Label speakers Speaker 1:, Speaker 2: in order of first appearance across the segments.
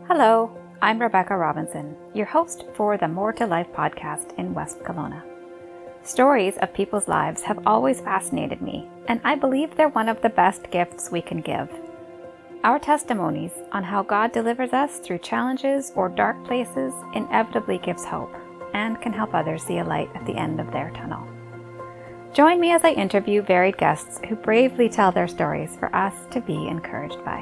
Speaker 1: Hello, I'm Rebecca Robinson, your host for the More to Life podcast in West Kelowna. Stories of people's lives have always fascinated me, and I believe they're one of the best gifts we can give. Our testimonies on how God delivers us through challenges or dark places inevitably gives hope and can help others see a light at the end of their tunnel. Join me as I interview varied guests who bravely tell their stories for us to be encouraged by.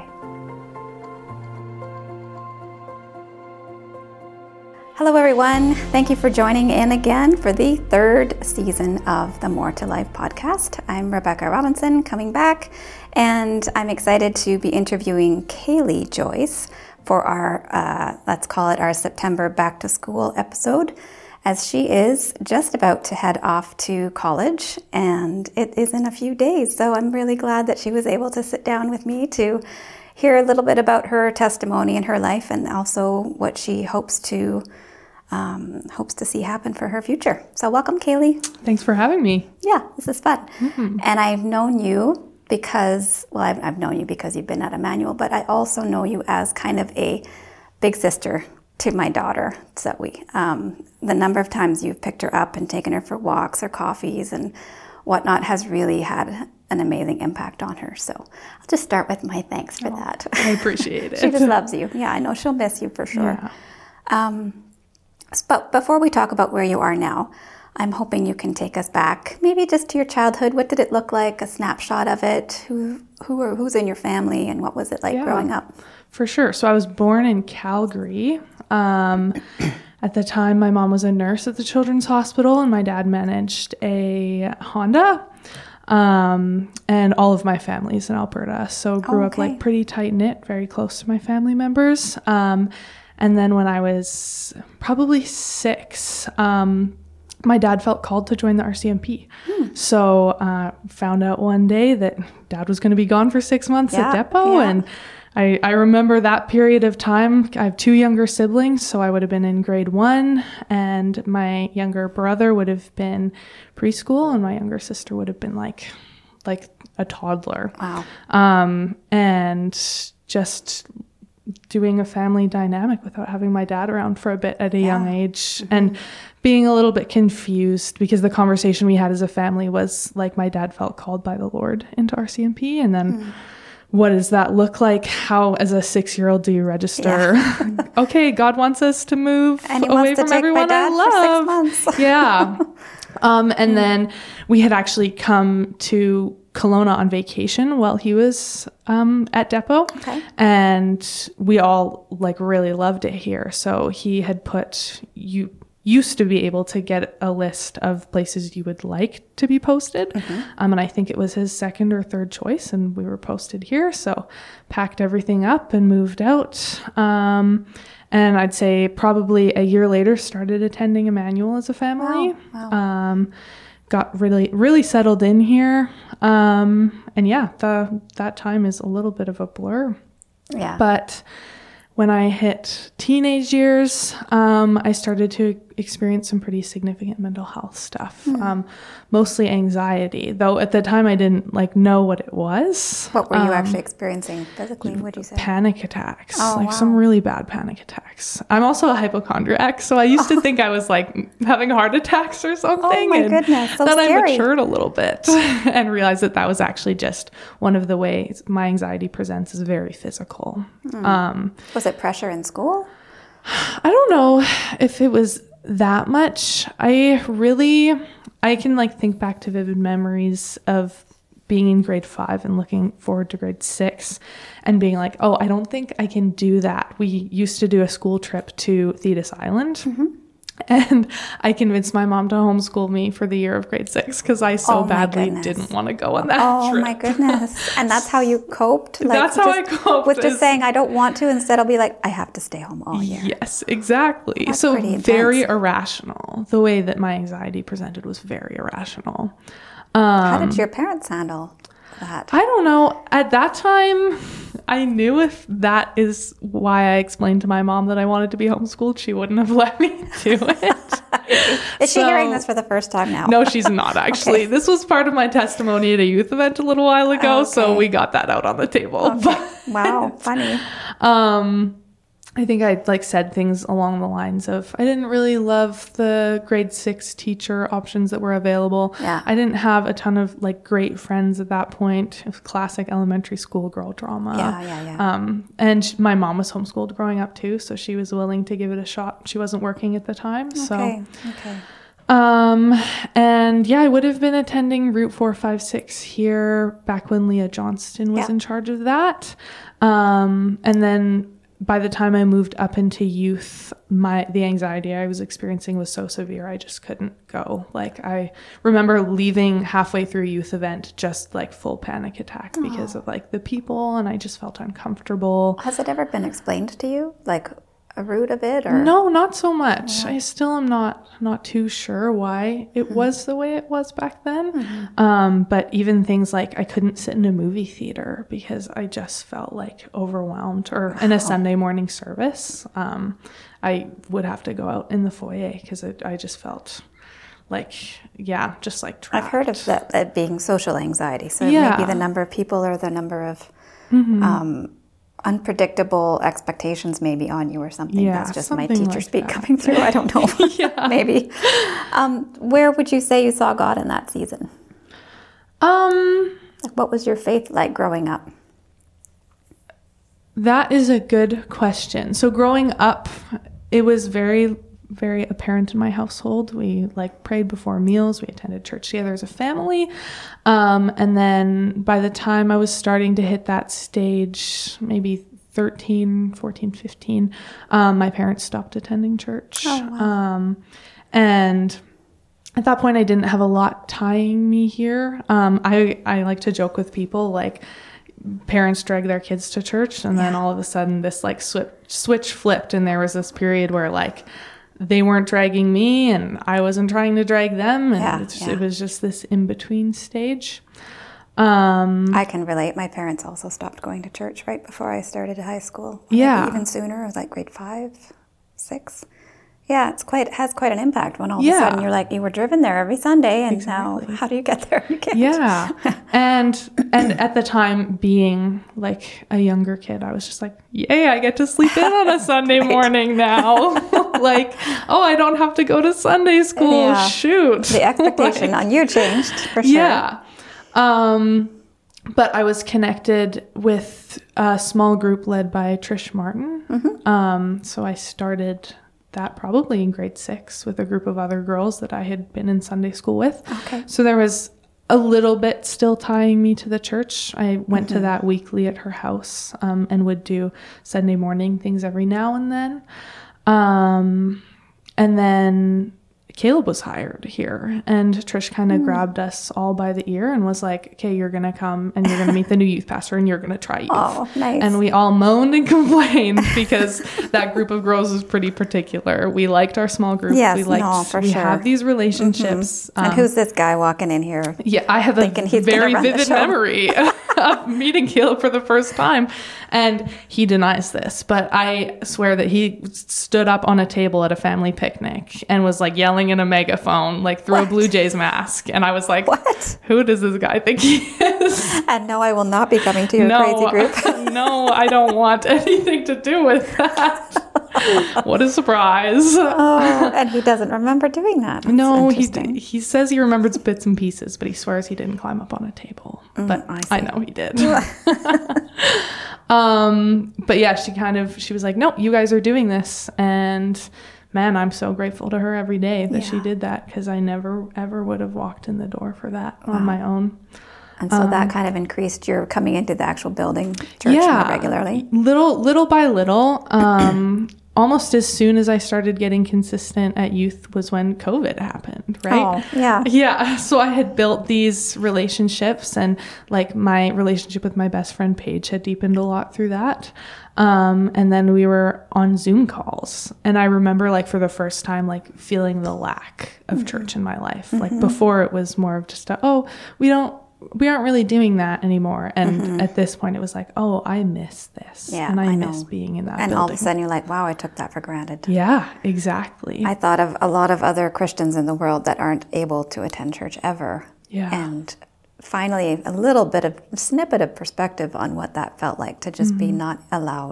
Speaker 1: Hello everyone, thank you for joining in again for the third season of the More to Life podcast. I'm Rebecca Robinson coming back, and I'm excited to be interviewing Kaylee Joyce for our, let's call it our September back to school episode, as she is just about to head off to college, and it is in a few days. So I'm really glad that she was able to sit down with me to hear a little bit about her testimony in her life and also what she hopes to see happen for her future. So welcome, Kaylee.
Speaker 2: Thanks for having me.
Speaker 1: Yeah, this is fun. Mm-hmm. And I've known you because, well, I've known you because you've been at Emmanuel, but I also know you as kind of a big sister to my daughter. So the number of times you've picked her up and taken her for walks or coffees and whatnot has really had an amazing impact on her. So I'll just start with my thanks for that.
Speaker 2: I appreciate it.
Speaker 1: She just loves you. Yeah, I know she'll miss you for sure. Yeah. But before we talk about where you are now, I'm hoping you can take us back, maybe just to your childhood. What did it look like? A snapshot of it. Who's in your family, and what was it like growing up?
Speaker 2: For sure. So I was born in Calgary. At the time, my mom was a nurse at the Children's Hospital, and my dad managed a Honda. And all of my family's in Alberta. So grew up like pretty tight knit, very close to my family members. And then when I was probably 6, my dad felt called to join the RCMP. So found out one day that dad was going to be gone for 6 months at Depot. And I remember that period of time. I have 2 younger siblings, so I would have been in grade 1, and my younger brother would have been preschool, and my younger sister would have been like a toddler.
Speaker 1: Wow.
Speaker 2: And just doing a family dynamic without having my dad around for a bit at a young age, and being a little bit confused because the conversation we had as a family was like, my dad felt called by the Lord into RCMP, and then what does that look like? How, as a 6-year-old, do you register? Okay, God wants us to move away from everyone I love. For 6 months. And then we had actually come to Kelowna on vacation while he was at Depot. And we all really loved it here. So he had used to be able to get a list of places you would like to be posted. And I think it was his second or third choice, and we were posted here. So packed everything up and moved out. And I'd say probably a year later started attending Emmanuel as a family. Wow. Got really, really settled in here. And that time is a little bit of a blur. Yeah. But when I hit teenage years, I started to experience some pretty significant mental health stuff, mostly anxiety, though at the time I didn't know what it was.
Speaker 1: What were you actually experiencing physically? What did you say?
Speaker 2: Panic attacks, some really bad panic attacks. I'm also a hypochondriac, so I used to think I was having heart attacks or something. Oh my goodness, so then scary. I matured a little bit and realized that was actually just one of the ways my anxiety presents is very physical.
Speaker 1: Was it pressure in school?
Speaker 2: I don't know if it was that much. I can think back to vivid memories of being in grade 5 and looking forward to grade 6 and being like, oh, I don't think I can do that. We used to do a school trip to Thetis Island. And I convinced my mom to homeschool me for the year of grade 6 because I badly didn't want to go on that trip.
Speaker 1: Oh my goodness. And that's how you coped?
Speaker 2: That's how I coped.
Speaker 1: With just saying, I don't want to, instead I'll be like, I have to stay home all year.
Speaker 2: Yes, exactly. That's so very irrational. The way that my anxiety presented was very irrational.
Speaker 1: How did your parents handle that?
Speaker 2: I don't know. At that time, I knew if that is why I explained to my mom that I wanted to be homeschooled, she wouldn't have let me do it.
Speaker 1: Is she hearing this for the first time now?
Speaker 2: No, she's not actually. Okay. This was part of my testimony at a youth event a little while ago, so we got that out on the table.
Speaker 1: Okay. Wow, funny.
Speaker 2: I think I like said things along the lines of, I didn't really love the grade 6 teacher options that were available.
Speaker 1: Yeah.
Speaker 2: I didn't have a ton of like great friends at that point. It was classic elementary school girl drama.
Speaker 1: Yeah.
Speaker 2: And my mom was homeschooled growing up too, so she was willing to give it a shot. She wasn't working at the time.
Speaker 1: Okay.
Speaker 2: And yeah, I would have been attending Route 456 here back when Leah Johnston was in charge of that. And then by the time I moved up into youth, the anxiety I was experiencing was so severe, I just couldn't go. Like, I remember leaving halfway through a youth event, just like full panic attack because of like the people, and I just felt uncomfortable.
Speaker 1: Has it ever been explained to you, like a root of it, or?
Speaker 2: No, not so much. I still am not too sure why it was the way it was back then. But even things like I couldn't sit in a movie theater because I just felt like overwhelmed, or in a Sunday morning service, I would have to go out in the foyer because I just felt like, just like trapped.
Speaker 1: I've heard of that being social anxiety. So maybe the number of people or the number of unpredictable expectations maybe on you or something.
Speaker 2: Yeah,
Speaker 1: that's just my
Speaker 2: something
Speaker 1: teacher
Speaker 2: like
Speaker 1: speak
Speaker 2: that.
Speaker 1: coming through. I don't know. Maybe. Where would you say you saw God in that season? What was your faith like growing up?
Speaker 2: That is a good question. So growing up, it was very, very apparent in my household. We like prayed before meals. We attended church together as a family. And then by the time I was starting to hit that stage, maybe 13, 14, 15, my parents stopped attending church.
Speaker 1: Oh, wow.
Speaker 2: And at that point, I didn't have a lot tying me here. I like to joke with people, like, parents drag their kids to church, and then all of a sudden this like switch flipped, and there was this period where like they weren't dragging me and I wasn't trying to drag them, and it was just this in-between stage.
Speaker 1: I can relate. My parents also stopped going to church right before I started high school. Maybe even sooner. It was like grade 5, 6. Yeah, it has quite an impact when all of a sudden you're like, you were driven there every Sunday, and now how do you get there? You can't.
Speaker 2: Yeah. And at the time, being like a younger kid, I was just like, yay, I get to sleep in on a Sunday morning now. Like, oh, I don't have to go to Sunday school. Yeah. Shoot.
Speaker 1: The expectation on you changed, for sure.
Speaker 2: Yeah. But I was connected with a small group led by Trish Martin. So I started that probably in grade 6 with a group of other girls that I had been in Sunday school with. Okay. So there was a little bit still tying me to the church. I went to that weekly at her house, and would do Sunday morning things every now and then. And then Caleb was hired here, and Trish kind of grabbed us all by the ear and was like, okay, you're going to come and you're going to meet the new youth pastor and you're going to try youth.
Speaker 1: Oh, nice.
Speaker 2: And we all moaned and complained because that group of girls was pretty particular. We liked our small group.
Speaker 1: Yes,
Speaker 2: we have these relationships.
Speaker 1: And who's this guy walking in here?
Speaker 2: Yeah, I have a very vivid memory of meeting Caleb for the first time. And he denies this, but I swear that he stood up on a table at a family picnic and was like yelling in a megaphone, like through a Blue Jays mask. And I was like, what? Who does this guy think he is?
Speaker 1: And no, I will not be coming to your crazy group.
Speaker 2: No, I don't want anything to do with that. What a surprise.
Speaker 1: Oh, and he doesn't remember doing that. That's
Speaker 2: no, he says he remembers bits and pieces, but he swears he didn't climb up on a table. But I know he did. But yeah, she was like, no, you guys are doing this. And man, I'm so grateful to her every day that she did that, because I never, ever would have walked in the door for that on my own.
Speaker 1: And so that kind of increased your coming into the actual building church more regularly?
Speaker 2: Little by little. Almost as soon as I started getting consistent at youth was when COVID happened, right?
Speaker 1: Oh, yeah.
Speaker 2: Yeah. So I had built these relationships, and like my relationship with my best friend Paige had deepened a lot through that. And then we were on Zoom calls, and I remember like for the first time, like feeling the lack of church in my life. Like before it was more of just we aren't really doing that anymore. And at this point it was like, oh, I miss this. Yeah, and I miss being in that building.
Speaker 1: And all of a sudden you're like, wow, I took that for granted.
Speaker 2: Yeah, exactly.
Speaker 1: I thought of a lot of other Christians in the world that aren't able to attend church ever.
Speaker 2: Yeah.
Speaker 1: And finally a little bit of snippet of perspective on what that felt like to just be not allowed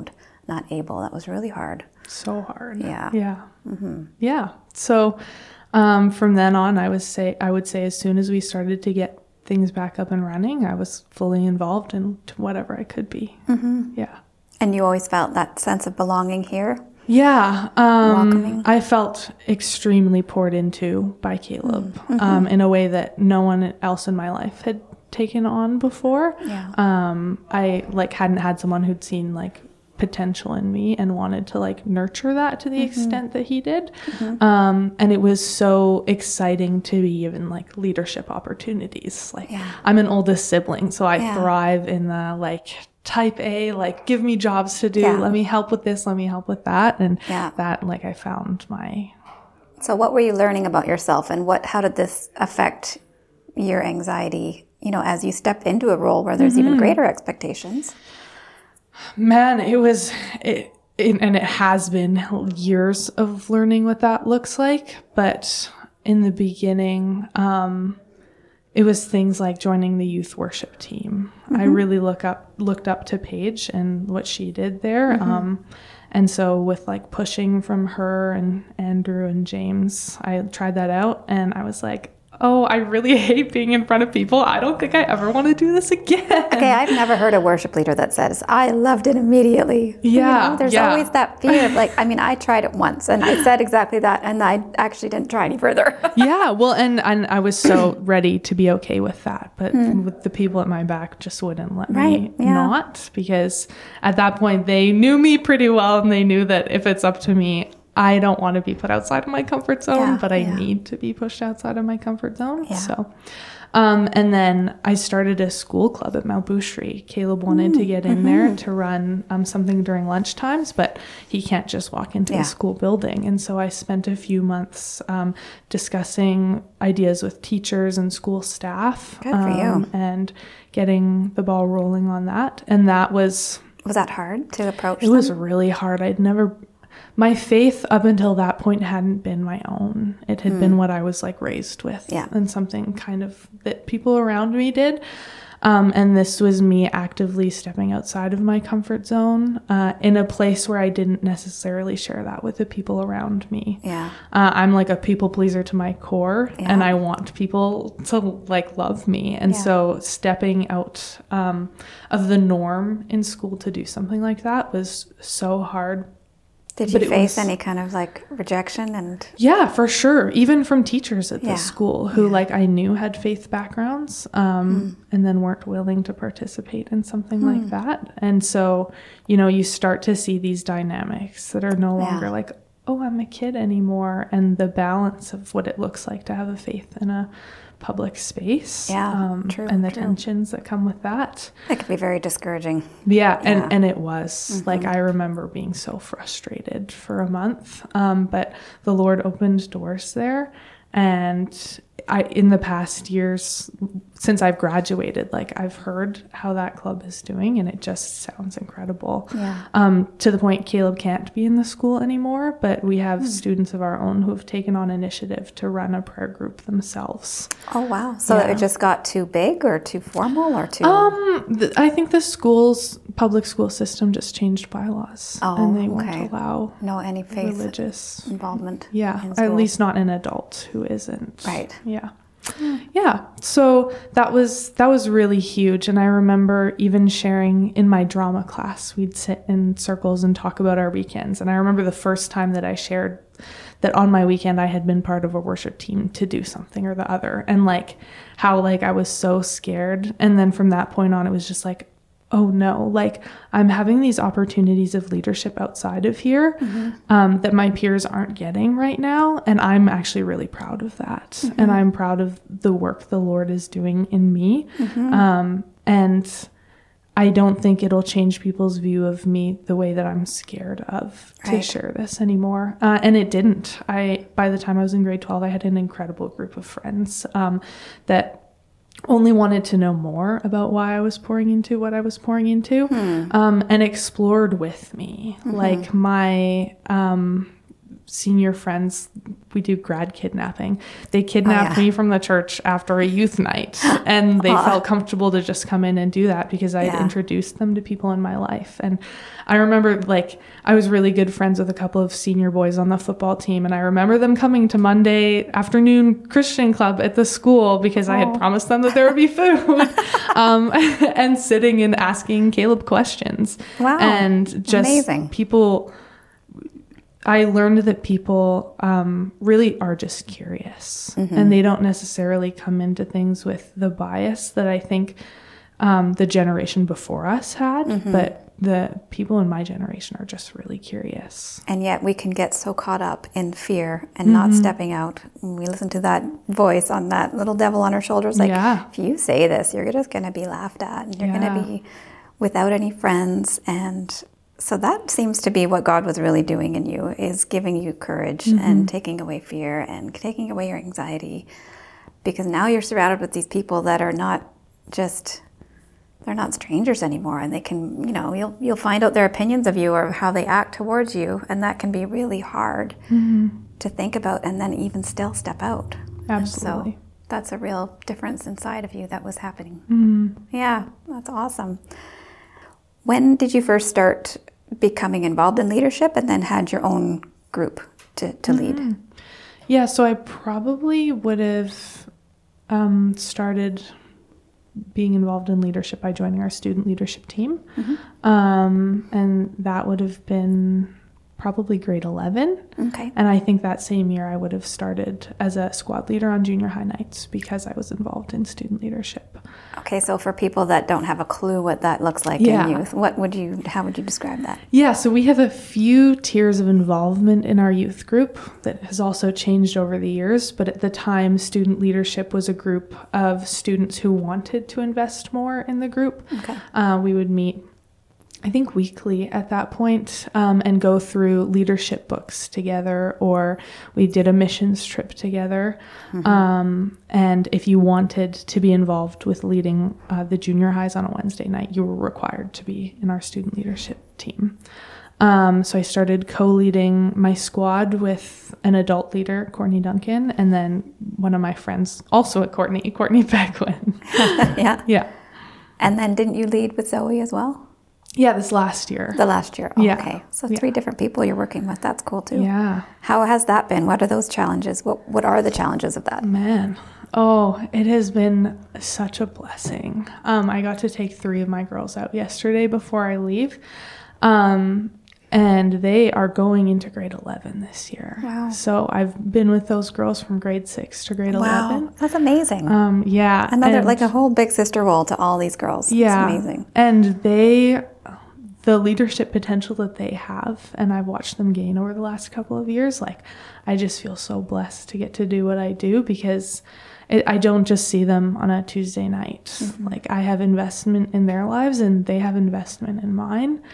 Speaker 1: not able. That was really hard.
Speaker 2: So hard.
Speaker 1: Yeah.
Speaker 2: Yeah. Yeah. So from then on, I would say as soon as we started to get things back up and running, I was fully involved in whatever I could be. Yeah.
Speaker 1: And you always felt that sense of belonging here?
Speaker 2: Yeah.
Speaker 1: Welcoming?
Speaker 2: I felt extremely poured into by Caleb in a way that no one else in my life had taken on before.
Speaker 1: Yeah.
Speaker 2: I hadn't had someone who'd seen potential in me and wanted to nurture that to the extent that he did. And it was so exciting to be given leadership opportunities. I'm an oldest sibling, so I thrive in the type A, give me jobs to do, let me help with this, let me help with that. And that I found my...
Speaker 1: So what were you learning about yourself, and how did this affect your anxiety, as you stepped into a role where there's even greater expectations?
Speaker 2: Man, and it has been years of learning what that looks like. But in the beginning, it was things like joining the youth worship team. I really looked up to Paige and what she did there. And so with pushing from her and Andrew and James, I tried that out, and I was like, oh, I really hate being in front of people. I don't think I ever want to do this again. Okay,
Speaker 1: I've never heard a worship leader that says, I loved it immediately.
Speaker 2: Yeah.
Speaker 1: There's always that fear of I tried it once and I said exactly that, and I actually didn't try any further.
Speaker 2: Yeah, well, and I was so ready to be okay with that, but with the people at my back just wouldn't let me not, because at that point they knew me pretty well, and they knew that if it's up to me, I don't want to be put outside of my comfort zone, but I need to be pushed outside of my comfort zone. Yeah. So, and then I started a school club at Mount Boucherie. Caleb wanted to get in there to run something during lunch times, but he can't just walk into the school building. And so I spent a few months discussing ideas with teachers and school staff.
Speaker 1: Good for you.
Speaker 2: And getting the ball rolling on that. And that was...
Speaker 1: Was that hard to approach?
Speaker 2: It was really hard. My faith up until that point hadn't been my own. It had been what I was raised with, and something kind of that people around me did. And this was me actively stepping outside of my comfort zone in a place where I didn't necessarily share that with the people around me.
Speaker 1: Yeah.
Speaker 2: I'm a people pleaser to my core, and I want people to love me. And so stepping out of the norm in school to do something like that was so hard.
Speaker 1: Did you face any kind of rejection? And
Speaker 2: yeah, for sure. Even from teachers at this school who I knew had faith backgrounds and then weren't willing to participate in something like that. And so, you start to see these dynamics that are no longer oh, I'm a kid anymore. And the balance of what it looks like to have a faith in a public space
Speaker 1: true,
Speaker 2: and the tensions that come with that.
Speaker 1: It could be very discouraging.
Speaker 2: Yeah. And it was I remember being so frustrated for a month, but the Lord opened doors there. And in the past years since I've graduated, I've heard how that club is doing, and it just sounds incredible. Yeah. To the point Caleb can't be in the school anymore, but we have students of our own who have taken on initiative to run a prayer group themselves.
Speaker 1: Oh, wow. So it just got too big or too formal or too...
Speaker 2: I think the public school system just changed bylaws. And they won't allow
Speaker 1: any faith
Speaker 2: religious
Speaker 1: involvement.
Speaker 2: Yeah, at least not an adult who isn't.
Speaker 1: Right.
Speaker 2: Yeah. Yeah. So that was really huge. And I remember even sharing in my drama class, we'd sit in circles and talk about our weekends. And I remember the first time that I shared that on my weekend I had been part of a worship team to do something or the other. And how I was so scared. And then from that point on, it was just oh no, I'm having these opportunities of leadership outside of here that my peers aren't getting right now. And I'm actually really proud of that. And I'm proud of the work the Lord is doing in me. And I don't think it'll change people's view of me the way that I'm scared of to share this anymore. And it didn't. By the time I was in grade 12, I had an incredible group of friends that only wanted to know more about why I was pouring into what I was pouring into, and explored with me. senior friends, we do grad kidnapping. They kidnapped me from the church after a youth night, and they felt comfortable to just come in and do that because I had introduced them to people in my life. And I remember, like, I was really good friends with a couple of senior boys on the football team, and I remember them coming to Monday afternoon Christian club at the school because I had promised them that there would be food, and sitting and asking Caleb questions.
Speaker 1: Wow.
Speaker 2: And just
Speaker 1: amazing.
Speaker 2: I learned that people really are just curious, and they don't necessarily come into things with the bias that I think the generation before us had, but the people in my generation are just really curious.
Speaker 1: And yet we can get so caught up in fear and not stepping out. We listen to that voice on that little devil on our shoulders, like, if you say this, you're just going to be laughed at, and you're going to be without any friends. And so that seems to be what God was really doing in you, is giving you courage and taking away fear and taking away your anxiety, because now you're surrounded with these people that are not just, they're not strangers anymore, and they can, you'll find out their opinions of you or how they act towards you, and that can be really hard to think about and then even still step out.
Speaker 2: Absolutely.
Speaker 1: So that's a real difference inside of you that was happening. Yeah, that's awesome. When did you first start becoming involved in leadership and then had your own group to lead?
Speaker 2: Yeah, so I probably would have started being involved in leadership by joining our student leadership team. And that would have been probably grade 11.
Speaker 1: Okay.
Speaker 2: And I think that same year I would have started as a squad leader on junior high nights because I was involved in student leadership.
Speaker 1: Okay, so for people that don't have a clue what that looks like in youth, how would you describe that?
Speaker 2: Yeah, so we have a few tiers of involvement in our youth group that has also changed over the years, but at the time, student leadership was a group of students who wanted to invest more in the group.
Speaker 1: Okay.
Speaker 2: We would meet, I think, weekly at that point, and go through leadership books together, or we did a missions trip together. And if you wanted to be involved with leading the junior highs on a Wednesday night, you were required to be in our student leadership team. So I started co-leading my squad with an adult leader, Courtney Duncan, and then one of my friends, also at Courtney Beckwin. Yeah.
Speaker 1: And then didn't you lead with Zoe as well?
Speaker 2: Yeah, this last year.
Speaker 1: The last year. Oh,
Speaker 2: Yeah.
Speaker 1: Okay. So 3 different people you're working with. That's cool too.
Speaker 2: Yeah.
Speaker 1: How has that been? What are those challenges? What are the challenges of that?
Speaker 2: Man. Oh, it has been such a blessing. I got to take 3 of my girls out yesterday before I leave. And they are going into grade 11 this year.
Speaker 1: Wow.
Speaker 2: So I've been with those girls from grade 6 to grade 11.
Speaker 1: Wow, that's amazing.
Speaker 2: Yeah.
Speaker 1: Another, like a whole big sister role to all these girls.
Speaker 2: Yeah.
Speaker 1: It's amazing.
Speaker 2: And the leadership potential that they have, and I've watched them gain over the last couple of years, like, I just feel so blessed to get to do what I do because I don't just see them on a Tuesday night. Like, I have investment in their lives and they have investment in mine.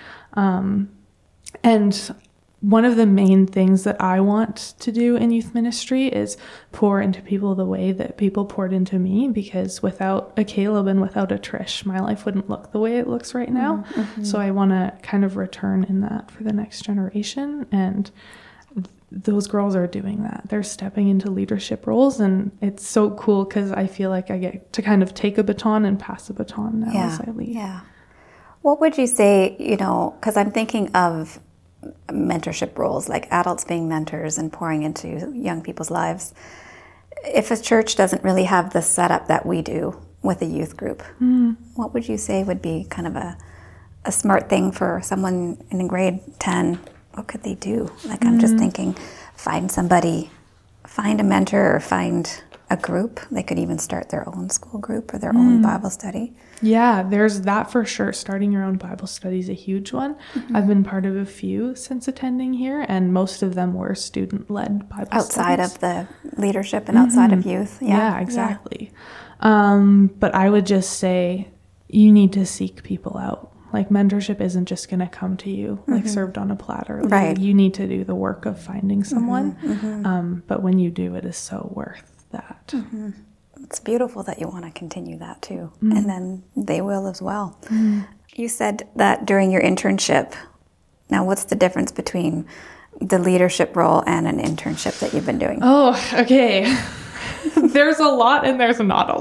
Speaker 2: And one of the main things that I want to do in youth ministry is pour into people the way that people poured into me, because without a Caleb and without a Trish, my life wouldn't look the way it looks right now. So I want to kind of return in that for the next generation. And those girls are doing that. They're stepping into leadership roles, and it's so cool because I feel like I get to kind of take a baton and pass a baton now as I lead.
Speaker 1: Yeah. What would you say, because I'm thinking of mentorship roles, like adults being mentors and pouring into young people's lives. If a church doesn't really have the setup that we do with a youth group, what would you say would be kind of a smart thing for someone in grade 10? What could they do? Like, I'm just thinking, find a mentor or find a group. They could even start their own school group or their own Bible study.
Speaker 2: Yeah, there's that for sure. Starting your own Bible study is a huge one. I've been part of a few since attending here, and most of them were student-led Bible
Speaker 1: outside
Speaker 2: studies.
Speaker 1: of the leadership and outside of youth.
Speaker 2: Yeah, exactly. But I would just say you need to seek people out. Like, mentorship isn't just going to come to you, like served on a platter. Like,
Speaker 1: Right.
Speaker 2: You need to do the work of finding someone. But when you do, it is so worth that.
Speaker 1: It's beautiful that you want to continue that too. And then they will as well. You said that during your internship, now what's the difference between the leadership role and an internship that you've been doing?
Speaker 2: Oh, okay. There's a lot and there's not a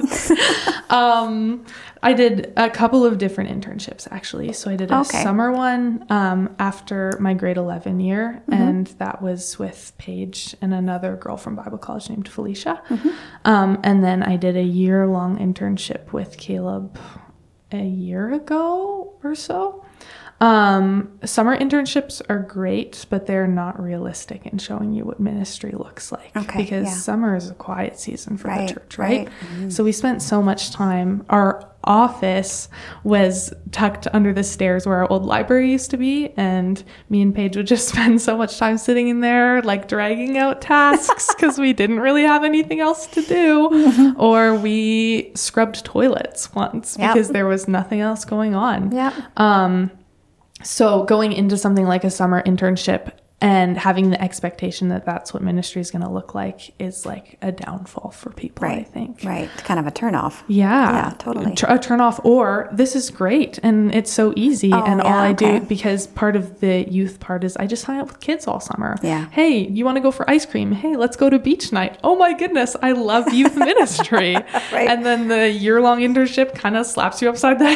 Speaker 2: lot. I did a couple of different internships, actually. So I did a summer one after my grade 11 year, and that was with Paige and another girl from Bible college named Felicia. And then I did a year-long internship with Caleb a year ago or so. Summer internships are great, but they're not realistic in showing you what ministry looks like, because summer is a quiet season for the church, right? So we spent so much time. Our office was tucked under the stairs where our old library used to be, and me and Paige would just spend so much time sitting in there, like dragging out tasks because we didn't really have anything else to do. Or we scrubbed toilets once because there was nothing else going on. So going into something like a summer internship and having the expectation that that's what ministry is going to look like is like a downfall for people, I think.
Speaker 1: Right. Kind of a turnoff.
Speaker 2: Yeah,
Speaker 1: totally.
Speaker 2: A turnoff, or this is great and it's so easy. And all I do, because part of the youth part is I just hang out with kids all summer.
Speaker 1: Yeah.
Speaker 2: Hey, you want to go for ice cream? Hey, let's go to beach night. Oh my goodness, I love youth ministry. And then the year-long internship kind of slaps you upside the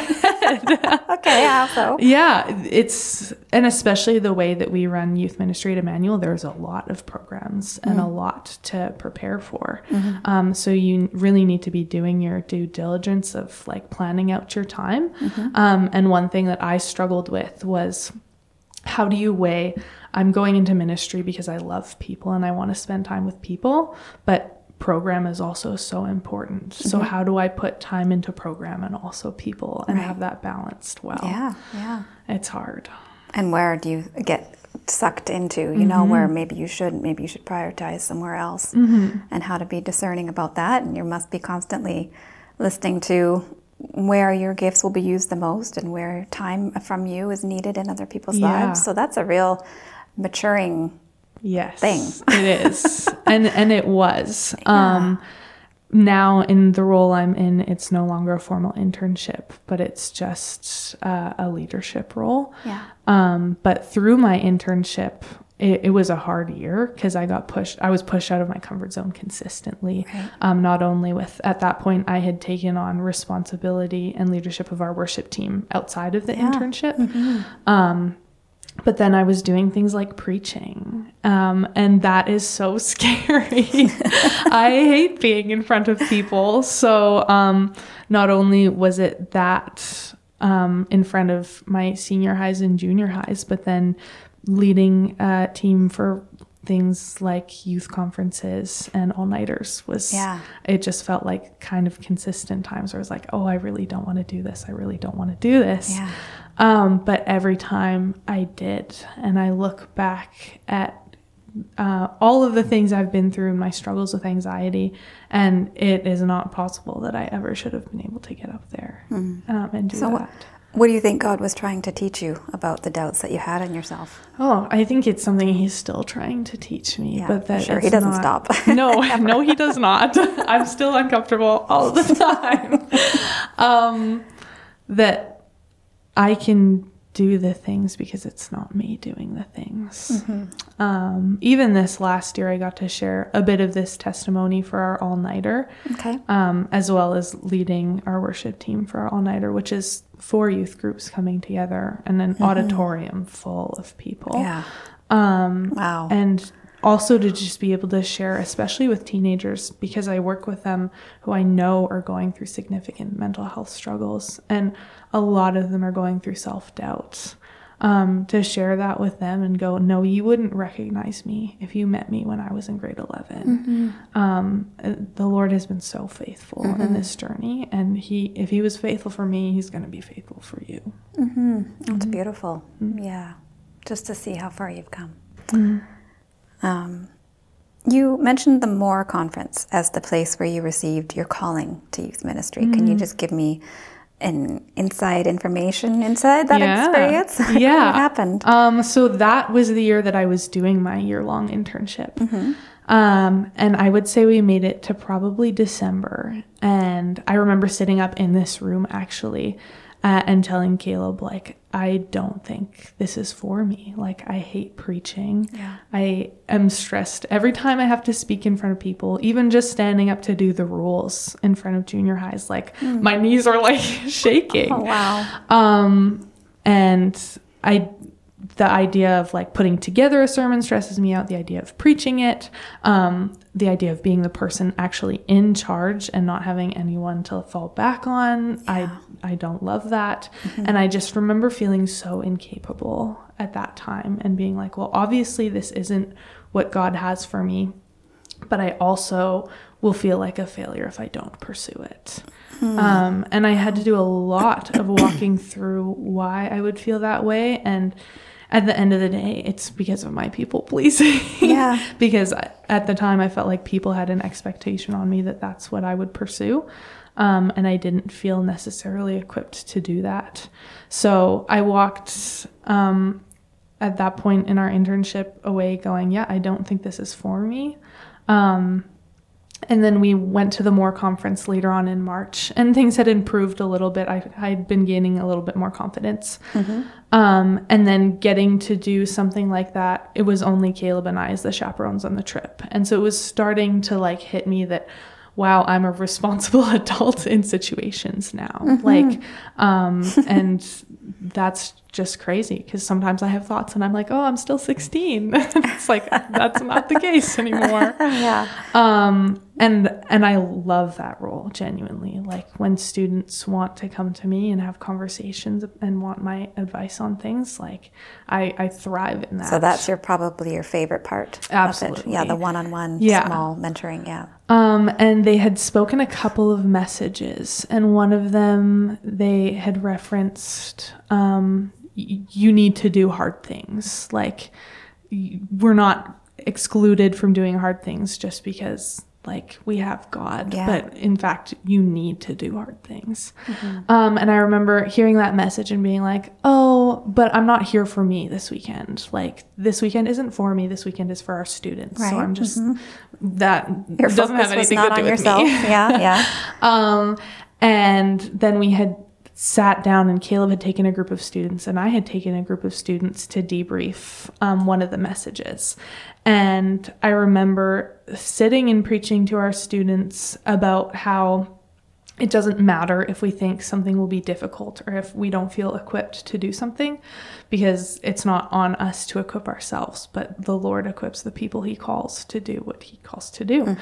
Speaker 2: head. So. Yeah, and especially the way that we run youth ministry at Emmanuel, there's a lot of programs and a lot to prepare for. So you really need to be doing your due diligence of like planning out your time. And one thing that I struggled with was, how do you weigh, I'm going into ministry because I love people and I want to spend time with people, but program is also so important. So how do I put time into program and also people and have that balanced well?
Speaker 1: Yeah.
Speaker 2: It's hard.
Speaker 1: And where do you get sucked into, you know, where maybe you should prioritize somewhere else, and how to be discerning about that. And you must be constantly listening to where your gifts will be used the most and where time from you is needed in other people's lives. So that's a real maturing thing.
Speaker 2: It is. and it was. Now in the role I'm in, it's no longer a formal internship, but it's just a leadership role. But through my internship, it was a hard year because I was pushed out of my comfort zone consistently. Not only at that point, I had taken on responsibility and leadership of our worship team outside of the internship. But then I was doing things like preaching, and that is so scary. I hate being in front of people. So not only was it that in front of my senior highs and junior highs, but then leading a team for things like youth conferences and all-nighters was, it just felt like kind of consistent times where I was like, oh, I really don't want to do this. I really don't want to do this. But every time I did, and I look back at all of the things I've been through and my struggles with anxiety, and it is not possible that I ever should have been able to get up there and do that.
Speaker 1: What do you think God was trying to teach you about the doubts that you had in yourself?
Speaker 2: Oh, I think it's something he's still trying to teach me. But that
Speaker 1: he doesn't stop.
Speaker 2: No, he does not. I'm still uncomfortable all the time. That I can do the things because it's not me doing the things. Even this last year, I got to share a bit of this testimony for our all-nighter, as well as leading our worship team for our all-nighter, which is 4 youth groups coming together and an auditorium full of people. Wow. And also to just be able to share, especially with teenagers, because I work with them who I know are going through significant mental health struggles, and a lot of them are going through self-doubt. To share that with them and go, no, you wouldn't recognize me if you met me when I was in grade 11. The Lord has been so faithful in this journey, and if he was faithful for me, he's going to be faithful for you.
Speaker 1: That's beautiful. Yeah. Just to see how far you've come. You mentioned the Moore Conference as the place where you received your calling to youth ministry. Can you just give me an inside that experience? What happened?
Speaker 2: So that was the year that I was doing my year-long internship. And I would say we made it to probably December. And I remember sitting up in this room, actually, and telling Caleb, like, I don't think this is for me. Like, I hate preaching.
Speaker 1: Yeah.
Speaker 2: I am stressed every time I have to speak in front of people, even just standing up to do the rules in front of junior highs. Like, my knees are like shaking.
Speaker 1: Oh, wow.
Speaker 2: And the idea of like putting together a sermon stresses me out. The idea of preaching it, the idea of being the person actually in charge and not having anyone to fall back on.
Speaker 1: Yeah.
Speaker 2: I don't love that. And I just remember feeling so incapable at that time and being like, well, obviously this isn't what God has for me, but I also will feel like a failure if I don't pursue it. And I had to do a lot of walking through why I would feel that way. And at the end of the day, it's because of my people pleasing.
Speaker 1: Yeah.
Speaker 2: Because at the time I felt like people had an expectation on me that that's what I would pursue. And I didn't feel necessarily equipped to do that. So I walked at that point in our internship away going, yeah, I don't think this is for me. And then we went to the Moore conference later on in March, and things had improved a little bit. I'd been gaining a little bit more confidence. And then getting to do something like that, it was only Caleb and I as the chaperones on the trip. And so it was starting to like hit me that, wow, I'm a responsible adult in situations now. Like, and that's just crazy because sometimes I have thoughts and I'm like, oh, I'm still 16. It's like, that's not the case anymore.
Speaker 1: Yeah.
Speaker 2: And I love that role, genuinely. Like when students want to come to me and have conversations and want my advice on things, like I thrive in that.
Speaker 1: So that's probably your favorite part.
Speaker 2: Absolutely.
Speaker 1: Of it. Yeah, the one-on-one small mentoring, yeah.
Speaker 2: And they had spoken a couple of messages, and one of them they had referenced, you need to do hard things. Like, we're not excluded from doing hard things just because, like, we have God. Yeah. But in fact, you need to do hard things. And I remember hearing that message and being like, oh, but I'm not here for me this weekend. Like, this weekend isn't for me. This weekend is for our students. Right. So I'm just, that
Speaker 1: your
Speaker 2: doesn't have anything to do with yourself.
Speaker 1: Me. Yeah.
Speaker 2: And then we had sat down and Caleb had taken a group of students and I had taken a group of students to debrief one of the messages. And I remember sitting and preaching to our students about how it doesn't matter if we think something will be difficult or if we don't feel equipped to do something, because it's not on us to equip ourselves, but the Lord equips the people he calls to do what he calls to do.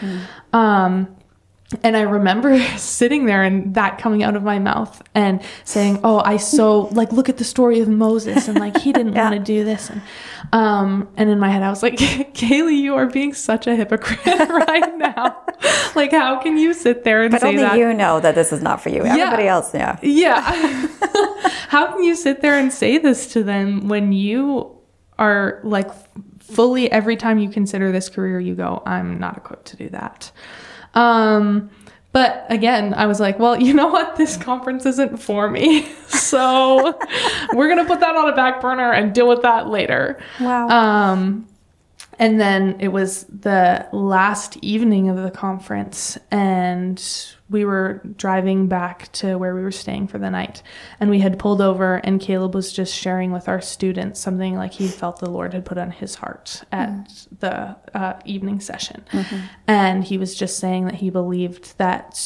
Speaker 2: And I remember sitting there and that coming out of my mouth and saying, oh, look at the story of Moses and like, he didn't want to do this. And in my head, I was like, Kaylee, you are being such a hypocrite right now. Like, how can you sit there and say that? But
Speaker 1: only you know that this is not for you. Everybody else,
Speaker 2: Yeah. How can you sit there and say this to them when you are like fully, every time you consider this career, you go, I'm not equipped to do that. But again, I was like, well, you know what? This conference isn't for me. So we're going to put that on a back burner and deal with that later.
Speaker 1: Wow.
Speaker 2: And then it was the last evening of the conference and we were driving back to where we were staying for the night, and we had pulled over and Caleb was just sharing with our students something like he felt the Lord had put on his heart at the evening session. And he was just saying that he believed that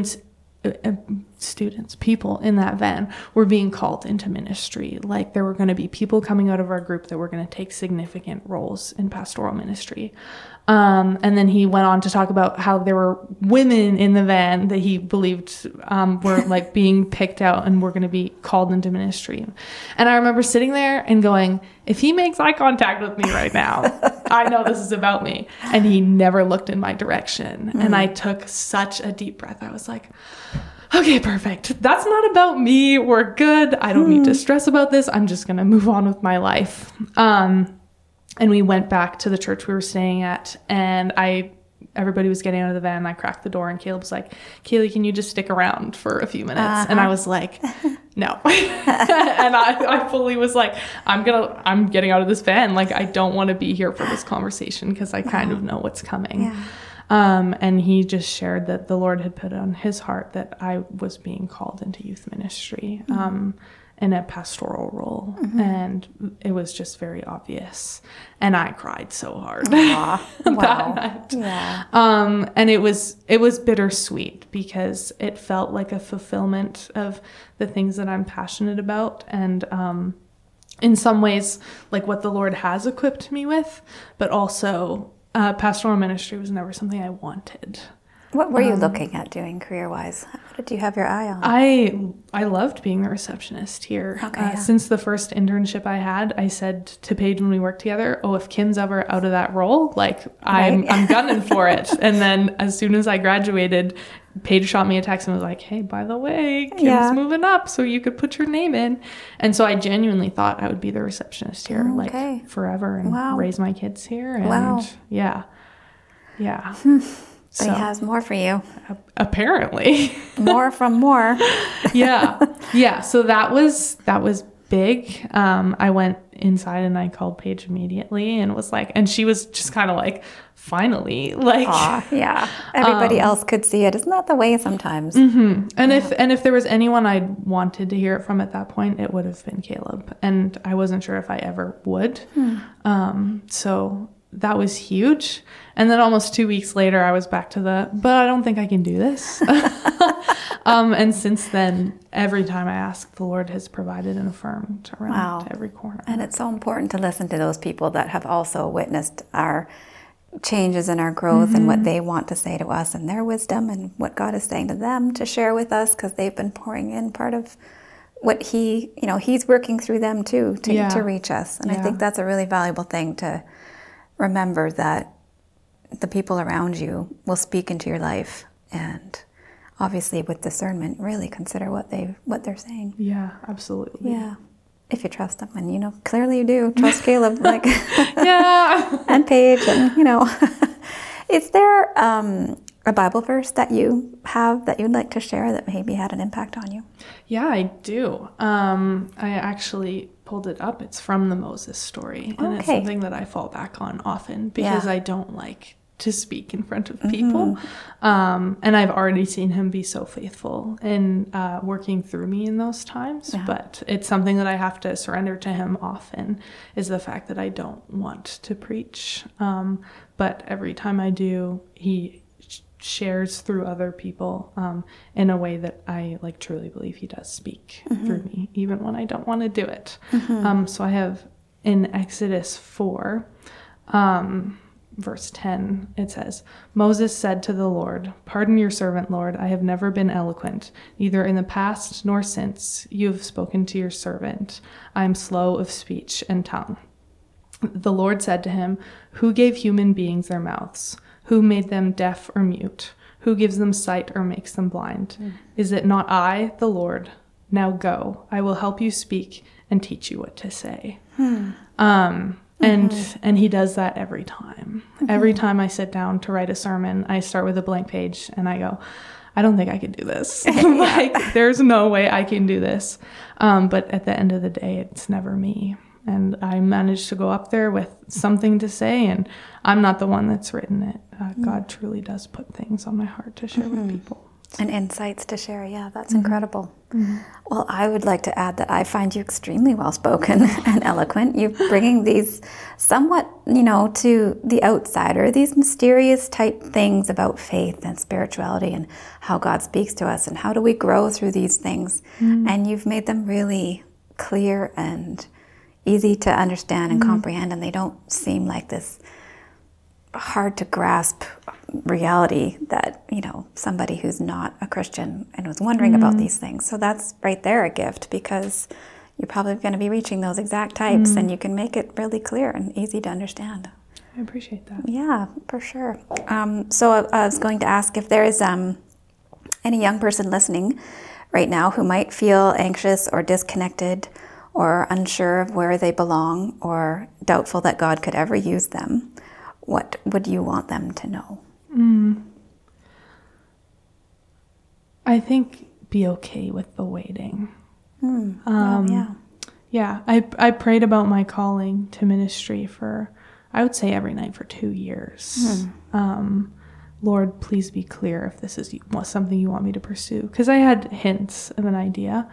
Speaker 2: people in that van were being called into ministry. Like there were going to be people coming out of our group that were going to take significant roles in pastoral ministry. And then he went on to talk about how there were women in the van that he believed were like being picked out and were going to be called into ministry. And I remember sitting there and going, if he makes eye contact with me right now, I know this is about me. And he never looked in my direction. And I took such a deep breath. I was like, okay, perfect. That's not about me. We're good. I don't need to stress about this. I'm just going to move on with my life. And we went back to the church we were staying at, and everybody was getting out of the van. I cracked the door, and Caleb was like, Kaylee, can you just stick around for a few minutes? And I was like, no. And I fully was like, I'm getting out of this van. Like, I don't want to be here for this conversation because I kind of know what's coming. And he just shared that the Lord had put on his heart that I was being called into youth ministry. In a pastoral role, and it was just very obvious. And I cried so hard that night. Yeah. And it was bittersweet because it felt like a fulfillment of the things that I'm passionate about, and in some ways, like what the Lord has equipped me with, but also pastoral ministry was never something I wanted.
Speaker 1: What were you looking at doing career-wise? What did you have your eye on?
Speaker 2: I loved being the receptionist here.
Speaker 1: Okay,
Speaker 2: Since the first internship I had, I said to Paige when we worked together, "Oh, if Kim's ever out of that role, like I'm gunning for it." And then as soon as I graduated, Paige shot me a text and was like, "Hey, by the way, Kim's moving up, so you could put your name in." And so I genuinely thought I would be the receptionist here, like forever, and raise my kids here. And yeah.
Speaker 1: But he has more for you.
Speaker 2: Apparently.
Speaker 1: More from more.
Speaker 2: Yeah. So that was big. I went inside and I called Paige immediately and was like, and she was just kind of like, finally, like.
Speaker 1: Yeah. Everybody else could see it. Isn't that the way sometimes?
Speaker 2: Mm-hmm. And if there was anyone I wanted to hear it from at that point, it would have been Caleb. And I wasn't sure if I ever would. So that was huge. And then almost 2 weeks later, I was back to but I don't think I can do this. And since then, every time I ask, the Lord has provided and affirmed around every corner.
Speaker 1: And it's so important to listen to those people that have also witnessed our changes in our growth and what they want to say to us and their wisdom and what God is saying to them to share with us, because they've been pouring in part of what he's working through them too to reach us. And I think that's a really valuable thing to remember, that the people around you will speak into your life, and obviously with discernment, really consider what they're saying.
Speaker 2: Yeah, absolutely.
Speaker 1: Yeah, if you trust them, and clearly you do trust Caleb, like and Paige, and Is there a Bible verse that you have that you'd like to share that maybe had an impact on you?
Speaker 2: Yeah, I do. I actually pulled it up. It's from the Moses story, and it's something that I fall back on often because I don't like to speak in front of people. And I've already seen him be so faithful in working through me in those times. But it's something that I have to surrender to him often, is the fact that I don't want to preach. But every time I do, he shares through other people in a way that I truly believe he does speak through me, even when I don't want to do it. So I have in Exodus 4, verse 10, it says, "Moses said to the Lord, 'Pardon your servant, Lord. I have never been eloquent, neither in the past nor since you have spoken to your servant. I am slow of speech and tongue.' The Lord said to him, 'Who gave human beings their mouths? Who made them deaf or mute? Who gives them sight or makes them blind? Is it not I, the Lord? Now go. I will help you speak and teach you what to say.'" And he does that every time. Every time I sit down to write a sermon, I start with a blank page and I go, I don't think I can do this. There's no way I can do this. But at the end of the day, it's never me. And I managed to go up there with something to say, and I'm not the one that's written it. God truly does put things on my heart to share with people.
Speaker 1: And insights to share. Yeah, that's incredible. Well, I would like to add that I find you extremely well-spoken and eloquent. You're bringing these somewhat, to the outsider, these mysterious type things about faith and spirituality and how God speaks to us and how do we grow through these things. And you've made them really clear and easy to understand and comprehend, and they don't seem like this hard to grasp reality that, somebody who's not a Christian and was wondering about these things. So that's right there a gift, because you're probably going to be reaching those exact types and you can make it really clear and easy to understand.
Speaker 2: I appreciate that.
Speaker 1: Yeah, for sure. So I was going to ask if there is any young person listening right now who might feel anxious or disconnected or unsure of where they belong or doubtful that God could ever use them. What would you want them to know?
Speaker 2: I think be okay with the waiting. Yeah, I prayed about my calling to ministry for, I would say every night for 2 years. Lord, please be clear if this is something you want me to pursue. Because I had hints of an idea.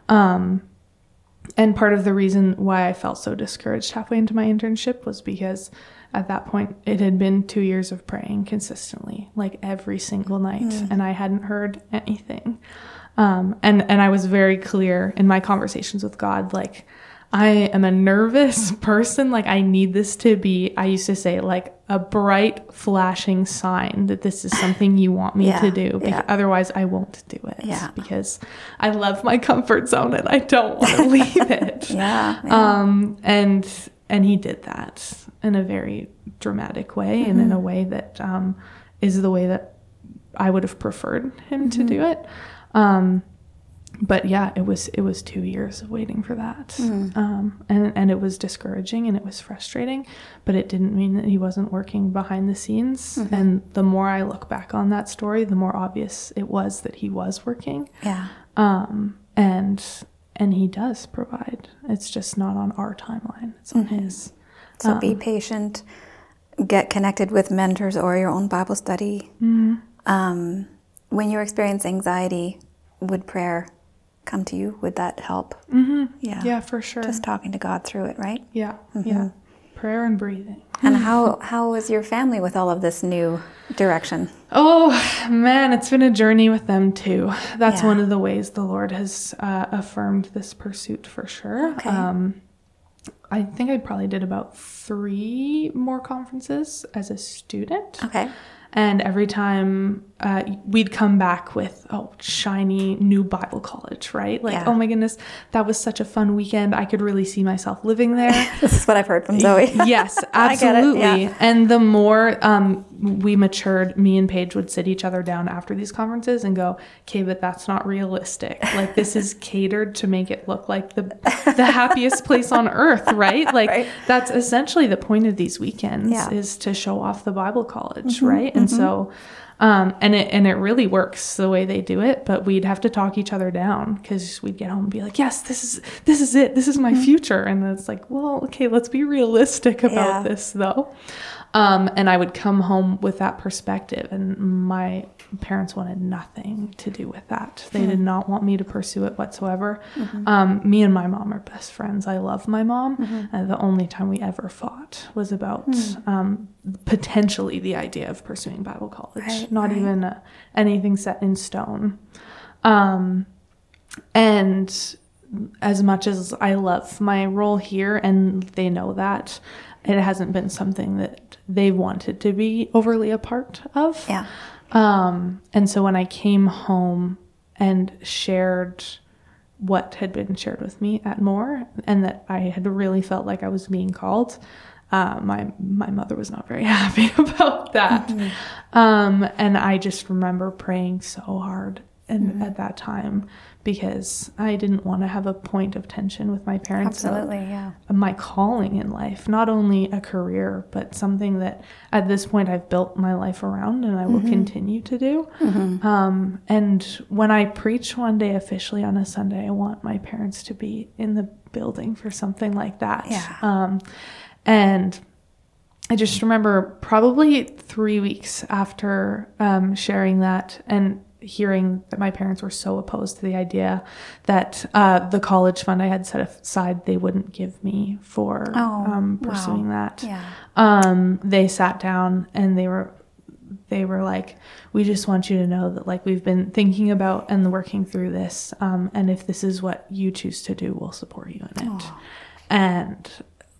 Speaker 2: And part of the reason why I felt so discouraged halfway into my internship was because at that point it had been 2 years of praying consistently, like every single night, and I hadn't heard anything. And I was very clear in my conversations with God, like, I am a nervous person. Like, I need this to be, I used to say, like a bright flashing sign that this is something you want me to do. Otherwise I won't do it because I love my comfort zone and I don't want to leave it. And he did that in a very dramatic way and in a way that is the way that I would have preferred him to do it. But yeah, it was 2 years of waiting for that. And it was discouraging and it was frustrating, but it didn't mean that he wasn't working behind the scenes. And the more I look back on that story, the more obvious it was that he was working. And he does provide. It's just not on our timeline. It's on his.
Speaker 1: So be patient, get connected with mentors or your own Bible study. When you experience anxiety, would prayer come to you? Would that help?
Speaker 2: Yeah, for sure.
Speaker 1: Just talking to God through it, right?
Speaker 2: Yeah. Prayer and breathing.
Speaker 1: And how is your family with all of this new direction?
Speaker 2: Oh man, it's been a journey with them too. That's one of the ways the Lord has affirmed this pursuit for sure. Okay. I think I probably did about 3 more conferences as a student.
Speaker 1: Okay.
Speaker 2: And every time we'd come back with, shiny new Bible college, right? Like, oh my goodness, that was such a fun weekend. I could really see myself living there.
Speaker 1: This is what I've heard from Zoe.
Speaker 2: Yes, absolutely. I get it. And the more we matured, me and Paige would sit each other down after these conferences and go, okay, but that's not realistic. Like, this is catered to make it look like the happiest place on earth, right? Like, that's essentially the point of these weekends is to show off the Bible college, right? And so, and it really works the way they do it, but we'd have to talk each other down because we'd get home and be like, yes, this is it. This is my future. And then it's like, well, okay, let's be realistic about this though. And I would come home with that perspective, and my parents wanted nothing to do with that. They did not want me to pursue it whatsoever. Me and my mom are best friends. I love my mom. And the only time we ever fought was about potentially the idea of pursuing Bible college, not even anything set in stone. And as much as I love my role here, and they know that, it hasn't been something that they wanted to be overly a part of. And so when I came home and shared what had been shared with me at Moore, and that I had really felt like I was being called, my mother was not very happy about that. And I just remember praying so hard at that time, because I didn't want to have a point of tension with my parents.
Speaker 1: Absolutely,
Speaker 2: my calling in life, not only a career, but something that at this point I've built my life around and I will continue to do. And when I preach one day officially on a Sunday, I want my parents to be in the building for something like that. And I just remember probably 3 weeks after sharing that and hearing that my parents were so opposed to the idea that the college fund I had set aside, they wouldn't give me for pursuing that. They sat down and they were like, we just want you to know that, like, we've been thinking about and working through this, and if this is what you choose to do, we'll support you in it. And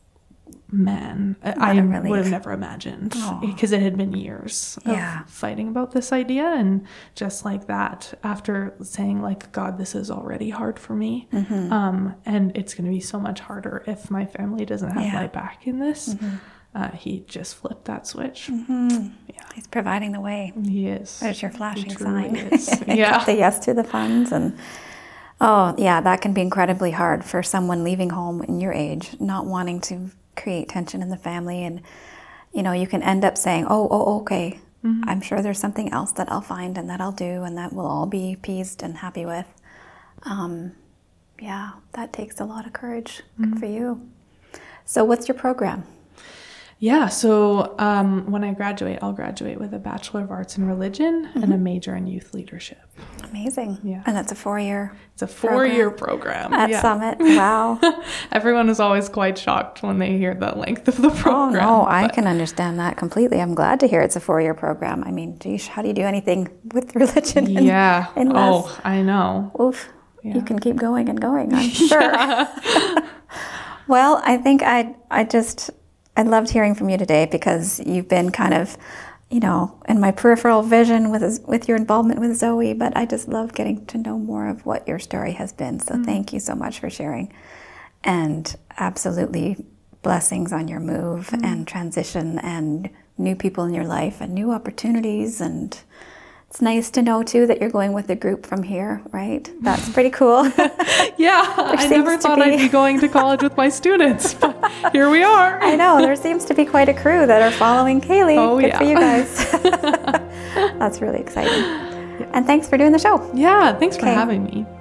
Speaker 2: man, I would have never imagined, because it had been years of fighting about this idea. And just like that, after saying, like, God, this is already hard for me, and it's going to be so much harder if my family doesn't have my back in this, he just flipped that switch.
Speaker 1: He's providing the way.
Speaker 2: He is.
Speaker 1: There's your flashing sign.
Speaker 2: The
Speaker 1: yes to the funds. And that can be incredibly hard for someone leaving home in your age, not wanting to create tension in the family. And you can end up saying, okay, I'm sure there's something else that I'll find and that I'll do and that we'll all be appeased and happy with. That takes a lot of courage. Good for you. So what's your program?
Speaker 2: Yeah, so when I graduate, I'll graduate with a Bachelor of Arts in Religion and a major in Youth Leadership.
Speaker 1: Amazing.
Speaker 2: Yeah.
Speaker 1: And that's a 4-year
Speaker 2: It's a 4-year program.
Speaker 1: at Summit. Wow.
Speaker 2: Everyone is always quite shocked when they hear the length of the program.
Speaker 1: Oh, no, I can understand that completely. I'm glad to hear it's a 4-year program. I mean, geez, how do you do anything with religion in less?
Speaker 2: Oh, I know.
Speaker 1: Oof. Yeah. You can keep going and going, I'm sure. Well, I think I loved hearing from you today because you've been kind of, in my peripheral vision with your involvement with Zoe, but I just love getting to know more of what your story has been. So thank you so much for sharing. And absolutely blessings on your move and transition and new people in your life and new opportunities. And it's nice to know, too, that you're going with a group from here, right? That's pretty cool.
Speaker 2: Yeah, I never thought I'd be going to college with my students, but here we are.
Speaker 1: I know, there seems to be quite a crew that are following Kaylee.
Speaker 2: Oh,
Speaker 1: Good for you guys. That's really exciting. And thanks for doing the show.
Speaker 2: Yeah, thanks for having me.